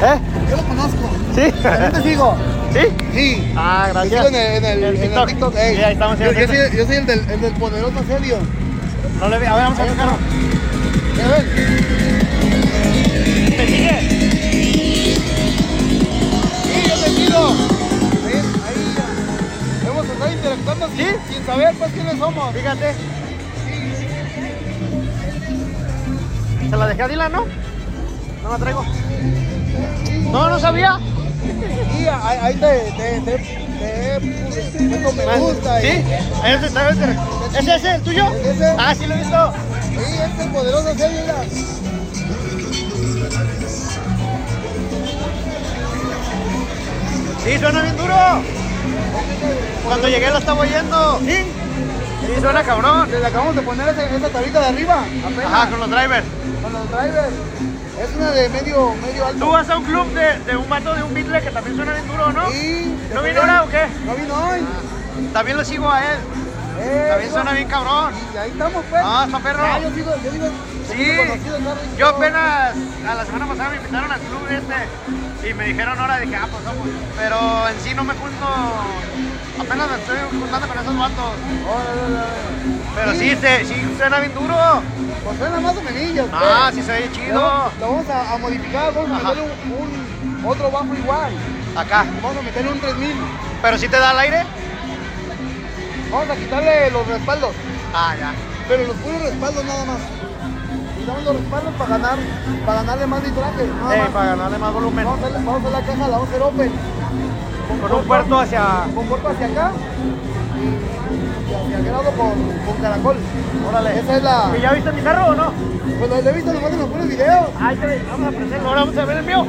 ¿Eh? Yo lo conozco. ¿Sí? ¿También te sigo? ¿Sí? Sí. Ah, Te gracias. sigo en el TikTok. Ey. Sí, ahí estamos. Yo soy el del poderoso Celio. No le vi. A ver, vamos a ver carro. ¿Ya ven? ¿Me sigue? Sí, yo te sigo. Ahí ya. Hemos estado interactuando sin saber pues quiénes somos. Fíjate. Se la dejé a Dylan, ¿no? No la traigo. No, no sabía. Sí, ahí te puso me gusta. ¿Sí? Ahí está. ¿Ese es el tuyo? ¿Es ese? Ah, sí lo he visto. Sí, este es el poderoso Celio. Mira. Sí, suena bien duro. Cuando llegué lo estaba oyendo. Sí. Sí, suena cabrón. Le acabamos de poner esa tablita de arriba. Apenas. Ajá, con los drivers. Con los drivers. Es una de medio alto. Tú vas a un club de un vato de un Beatle que también suena bien duro, ¿no? Sí. ¿No vino ahora o qué? No vino hoy. También lo sigo a él. También suena bien cabrón. Y ahí estamos, pues. Ah, está perro. Ah, yo digo, Sí, yo apenas a la semana pasada me invitaron al club y me dijeron ahora, dije, pues vamos. Pero en sí no me junto, apenas me estoy juntando con esos vatos. Pero sí suena bien duro. Pues suena más o menos. Ah, sí se oye chido. Lo vamos a modificar, vamos a meterle otro bajo igual. Acá. Vamos a meterle un 3000. Pero sí te da el aire. Vamos a quitarle los respaldos. Ah, ya. Pero los puros respaldos nada más. Quitamos los respaldos para ganarle más litraje. Para ganarle más volumen. Vamos a hacer la caja, la vamos a hacer open. Con un puerto hacia... Con puerto hacia acá y hacia aquel lado con caracol. Órale. Esa es la... ¿Y ya viste mi carro o no? Pues lo he visto nomás en los puros videos. Ahí te vamos a aprenderlo, ahora vamos a ver el mío.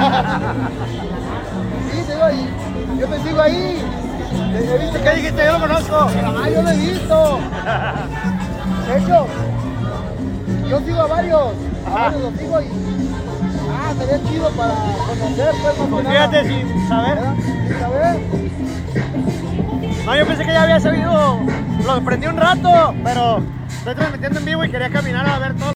Sí, te digo ahí. Yo te sigo ahí. ¿Qué dijiste? Yo lo conozco. Ah, yo lo he visto. De hecho, yo sigo a varios. A varios los sigo y... Ah, sería chido para conocer, pues, más que Fíjate, nada. sin saber. ¿Verdad? Sin saber. No, yo pensé que ya había sabido. Lo prendí un rato, pero estoy transmitiendo en vivo y quería caminar a ver todo.